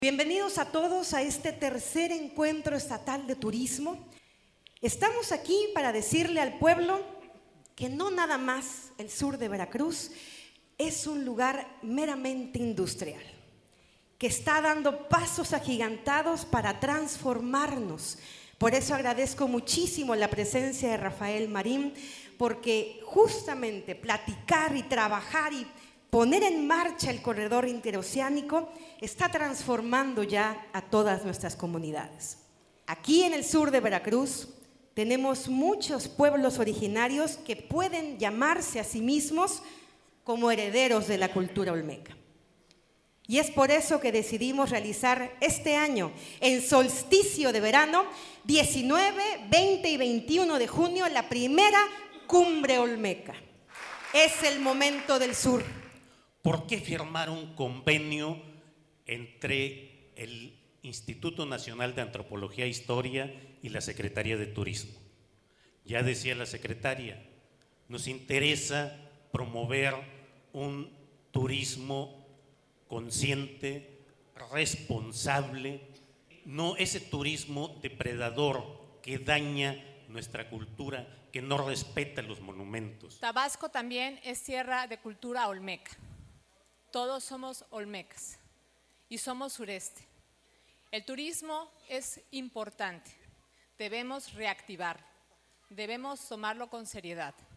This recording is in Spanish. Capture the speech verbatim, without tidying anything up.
Bienvenidos a todos a este tercer encuentro estatal de turismo. Estamos aquí para decirle al pueblo que no nada más el sur de Veracruz es un lugar meramente industrial, que está dando pasos agigantados para transformarnos. Por eso agradezco muchísimo la presencia de Rafael Marín, porque justamente platicar y trabajar y poner en marcha el corredor interoceánico está transformando ya a todas nuestras comunidades. Aquí en el sur de Veracruz tenemos muchos pueblos originarios que pueden llamarse a sí mismos como herederos de la cultura olmeca. Y es por eso que decidimos realizar este año, en solsticio de verano, diecinueve, veinte y veintiuno de junio, la primera cumbre olmeca. Es el momento del sur. ¿Por qué firmar un convenio entre el Instituto Nacional de Antropología e Historia y la Secretaría de Turismo? Ya decía la secretaria, nos interesa promover un turismo consciente, responsable, no ese turismo depredador que daña nuestra cultura, que no respeta los monumentos. Tabasco también es tierra de cultura olmeca. Todos somos olmecas y somos sureste. El turismo es importante, debemos reactivarlo, debemos tomarlo con seriedad.